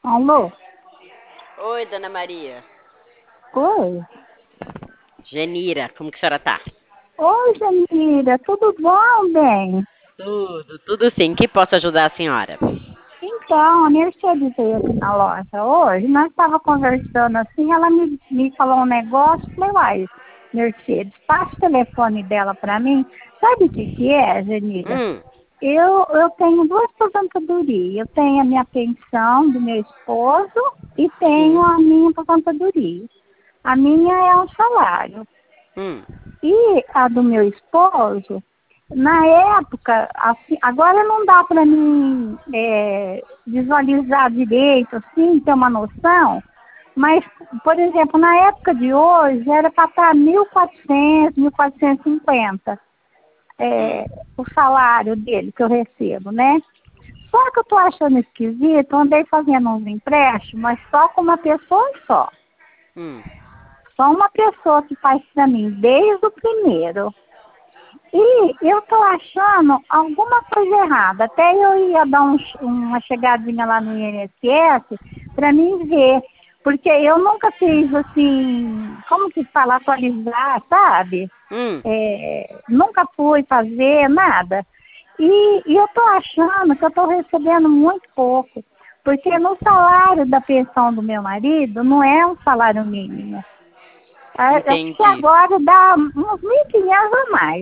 Alô? Oi, dona Maria. Oi? Genira, como que a senhora tá? Oi, Janira, tudo bom, bem? Tudo sim. Que posso ajudar a senhora? Então, a Mercedes veio aqui na loja hoje, nós estávamos conversando assim, ela me falou um negócio, falei, uai, Mercedes, passa o telefone dela para mim. Sabe o que é, Janira? Hum, Eu tenho duas aposentadorias. Eu tenho a minha pensão do meu esposo e tenho sim. a minha aposentadoria. A minha é um salário. Hum, E a do meu esposo, na época, assim, agora não dá para mim visualizar direito, assim, ter uma noção, mas, por exemplo, na época de hoje, era para estar 1.400, 1.450, hum. o salário dele que eu recebo, né? Só que eu estou achando esquisito, eu andei fazendo uns empréstimos, mas só com uma pessoa só. Hum. Só uma pessoa que faz para mim, desde o primeiro. E eu tô achando alguma coisa errada. Até eu ia dar uma chegadinha lá no INSS para mim ver. Porque eu nunca fiz assim, como que fala, atualizar, sabe? Hum. Nunca fui fazer nada. E eu tô achando que eu tô recebendo muito pouco. Porque no salário da pensão do meu marido não é um salário mínimo. Eu acho que Entendi. agora dá uns 1.500 a mais.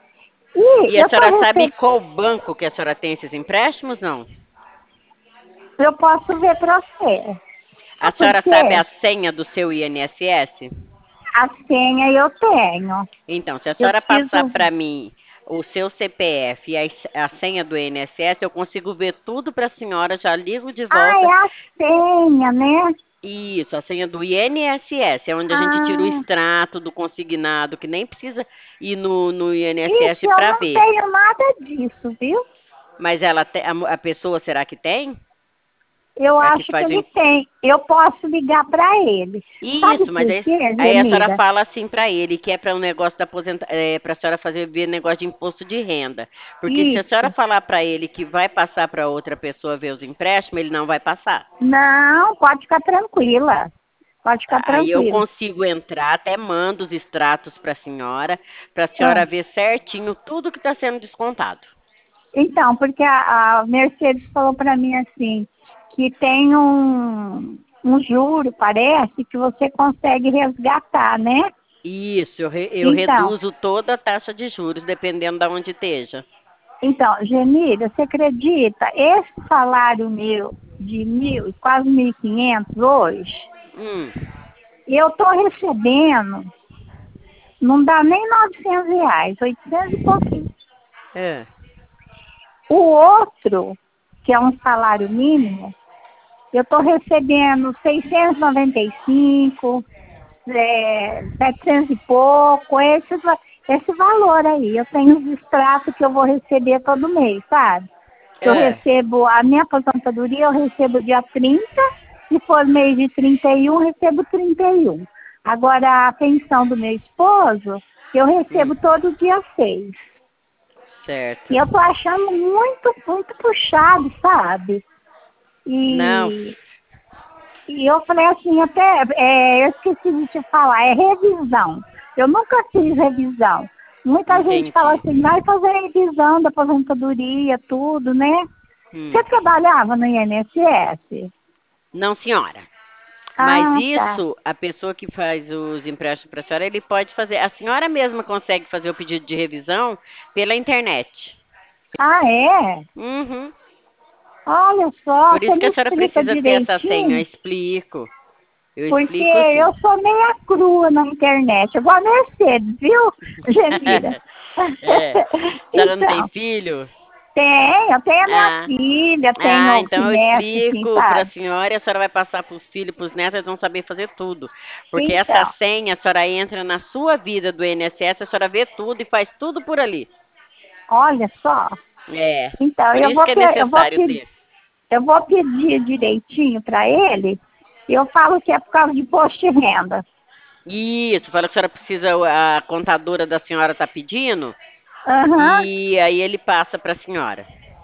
E E a eu tô senhora sabe recebendo, qual banco que a senhora tem esses empréstimos, não? eu posso ver para você. A Sabe por senhora sabe quê? a senha do seu INSS? A senha eu tenho. Então, se a Eu senhora passar preciso. para mim o seu CPF e a senha do INSS, eu consigo ver tudo para a senhora, já ligo de Ah, é volta. a senha, né? Isso, a senha do INSS, é onde a gente tira o Ah, extrato do consignado, que nem precisa ir no isso, INSS eu para não ver. tenho nada disso, viu? Mas ela a pessoa, será que tem? Eu A que acho que faz o ele tem. Eu posso ligar para ele. Sabe Isso, mas por quê, aí a senhora Gemida? fala assim para ele que é para um negócio da para a senhora fazer ver negócio de imposto de renda. Porque se a senhora Isso. falar para ele que vai passar para outra pessoa ver os empréstimos, ele não vai passar. Não, pode ficar tranquila. Pode ficar Aí eu tranquila. consigo entrar, até mando os extratos para a senhora Ah. ver certinho tudo que está sendo descontado. Então, porque a Mercedes falou para mim assim, que tem um juro, parece, que você consegue resgatar, né? Isso, eu Então, reduzo toda a taxa de juros, dependendo de onde esteja. então, Genira, você acredita? Esse salário meu de quase 1.500 hoje, Hum, eu estou recebendo, não dá nem R$ 900, 800 e pouquinho. é. O outro, que é um salário mínimo, eu estou recebendo 695, 700 e pouco, esse valor aí. Eu tenho os extratos que eu vou receber todo mês, sabe? Que eu É. recebo, a minha aposentadoria eu recebo dia 30, se for mês de 31, eu recebo 31. Agora, a pensão do meu esposo, eu Hum, recebo todo dia 6. E certo. eu tô achando muito, muito puxado, sabe? Não, E E eu falei assim, até, eu esqueci de te falar, é revisão. Eu nunca fiz revisão. Muita gente fala entendi. assim, vai fazer revisão da aposentadoria, tudo, né? Você Hum. trabalhava no INSS? Não, senhora. Mas Ah, tá. isso, a pessoa que faz os empréstimos para a senhora, ele pode fazer. A senhora mesma consegue fazer o pedido de revisão pela internet. Ah, é? Uhum. Olha só, Por você isso que me a senhora explica precisa ter essa senha. Eu direitinho, explico. Eu porque explico sim. eu sou meia crua na internet, igual a Mercedes, viu, Gemira? É. A senhora não tem Então, filho? eu tenho a minha Ah. filha, Ah, tenho então eu neto, assim, explico para a sabe? senhora e a senhora vai passar para os filhos, para os netos, eles vão saber fazer tudo. Porque essa Então, senha, a senhora entra na sua vida do INSS, a senhora vê tudo e faz tudo por ali. olha só. É, Então, por isso que é necessário ter. eu vou pedir direitinho para ele. E eu falo que é por causa de imposto de renda. Isso, fala que a senhora precisa, a contadora da senhora está pedindo, Aham. e aí ele passa para a senhora.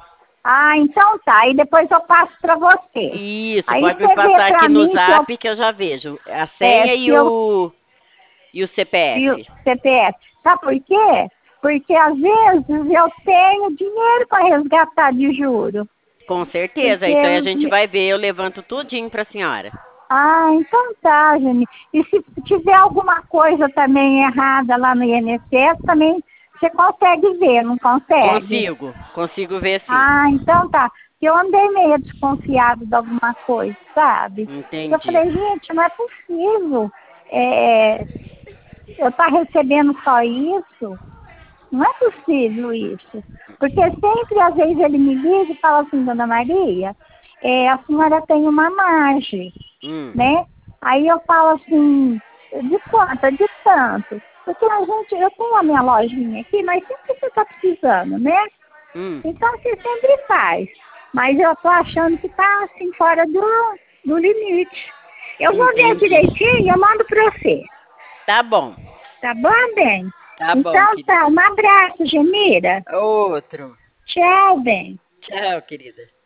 Ah, então tá. E depois eu passo para você. Isso, Aí pode você me vê passar para aqui no mim se eu, Zap que eu já vejo. A é, senha se eu e o e o CPF. CPF. Sabe por quê? Porque às vezes eu tenho dinheiro para resgatar de juro. Com certeza. Porque Isso aí a gente vai ver, eu levanto tudinho pra senhora. ah, então tá, Jane. E se tiver alguma coisa também errada lá no INSS, também você consegue ver, não consegue? Consigo ver sim. Ah, então tá. Eu andei meio desconfiado de alguma coisa, sabe? Eu Entendi. falei, gente, não é possível. É, eu estar recebendo só isso. Não é possível isso. Porque sempre, às vezes, ele me liga e fala assim, Dona Maria, a senhora tem uma margem, Hum, né? Aí eu falo assim, de quanto? De tanto. Porque a gente, eu tenho a minha lojinha aqui, mas sempre você está precisando, né? hum. Então você sempre faz. Mas eu tô achando que tá assim fora do limite. Eu vou ver Entendi. direitinho e eu mando para você. Tá bom. Tá bom, bem? Tá bom, Então querida. tá, um abraço, Gemira. Outro. Tchau, bem. Tchau, querida.